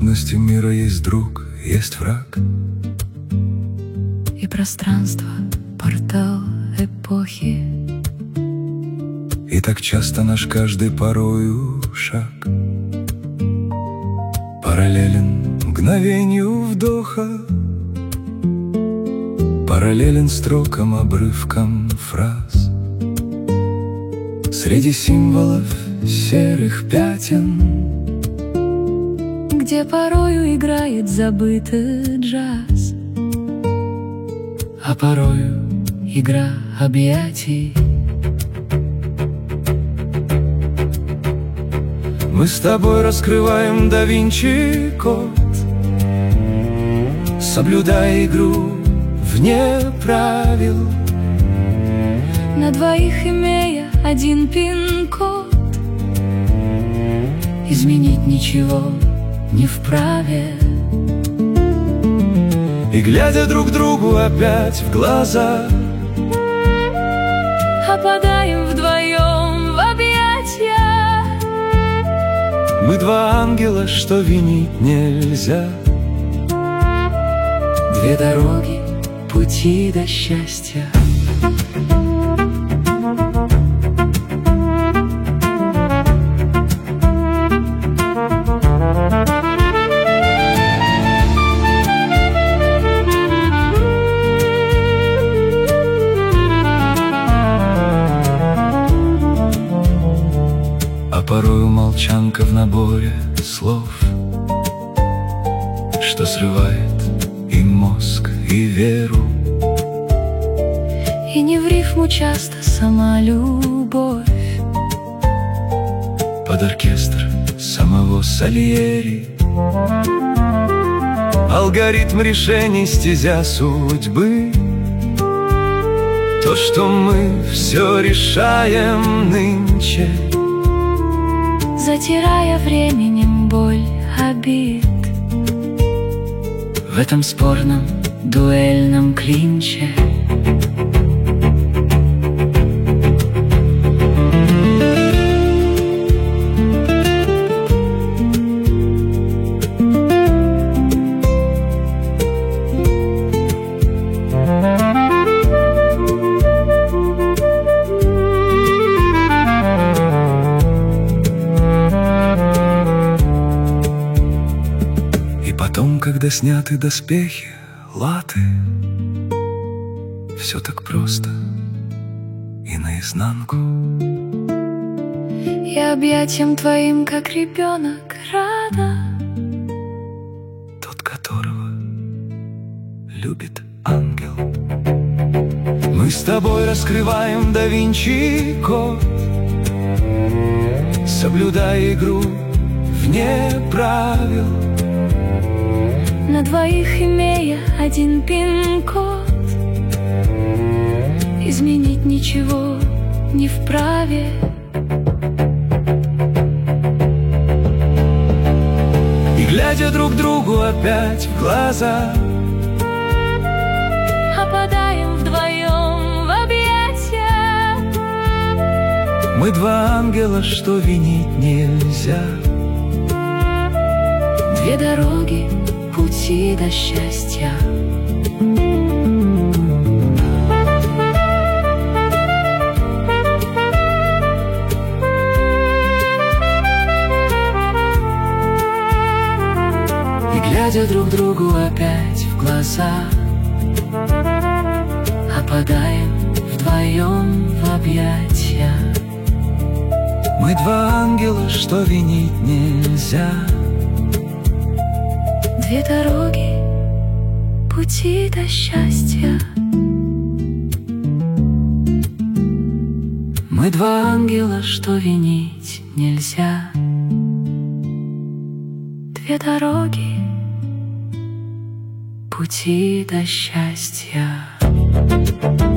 сложности мира есть друг, есть враг. И пространство — портал эпохи. И так часто наш каждый порою шаг параллелен мгновению вдоха, параллелен строкам, обрывкам фраз. Среди символов серых пятен, где порою играет забытый джаз, а порою игра объятий. мы с тобой раскрываем да Винчи код, соблюдая игру вне правил, на двоих имея один пин-код. Изменить ничего не вправе. И глядя друг другу опять в глаза, опадаем вдвоем в объятья. мы два ангела, что винить нельзя. Две дороги, пути до счастья. А порою молчанка в наборе слов, что срывает и мозг, и веру. И не в рифму часто сама любовь, Под оркестр самого Сальери. Алгоритм решений, стезя судьбы. То, что мы все решаем нынче, затирая временем боль обид. в этом спорном Дуэльном клинче. И потом, когда сняты доспехи, латы, все так просто и наизнанку. И объятиям твоим, как ребенок, рада, Тот, которого любит ангел. Мы с тобой раскрываем да Винчи код, соблюдая игру вне правил, на двоих имея один пин-код. Изменить ничего не вправе. И глядя друг другу опять в глаза, Опадаем вдвоем в объятья. мы два ангела, что винить нельзя. Две дороги, пути до счастья. И Глядя друг другу опять в глаза, опадаем вдвоем в объятья. мы два ангела, что винить нельзя. Две дороги, пути до счастья. Мы два ангела, что винить нельзя. Две дороги, пути до счастья.